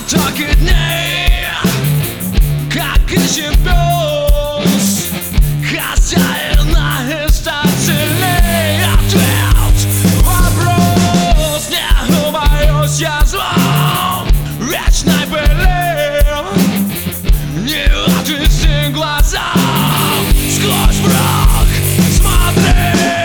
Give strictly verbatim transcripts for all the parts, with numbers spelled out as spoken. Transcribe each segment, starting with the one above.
потоки дней, как ищем пес, хозяина и стать сильней. Ответ, вопрос, не убоюсь я злом вечной пыли, не отвести глаза, сквозь мрак смотри.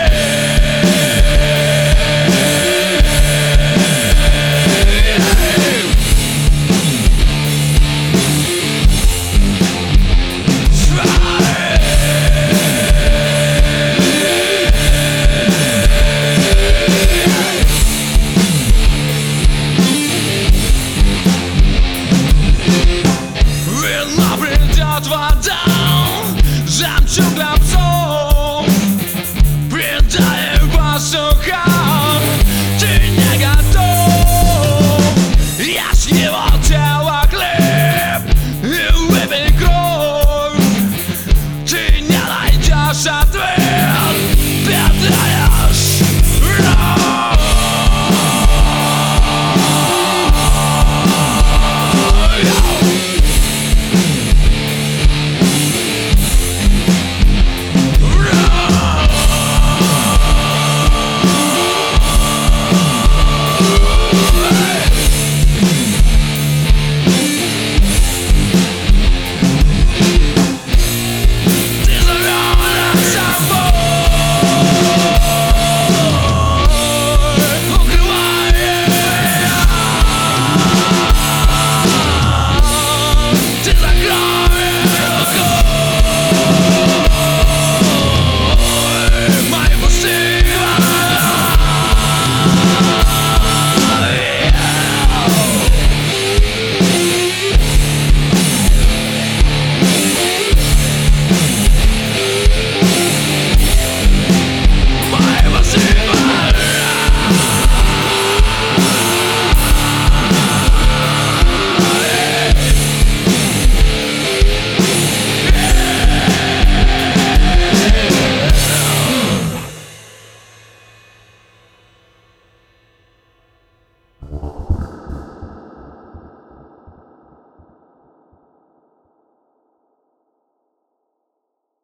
Вода, жемчуг для псов, предай пастухам, ты не готов, я с него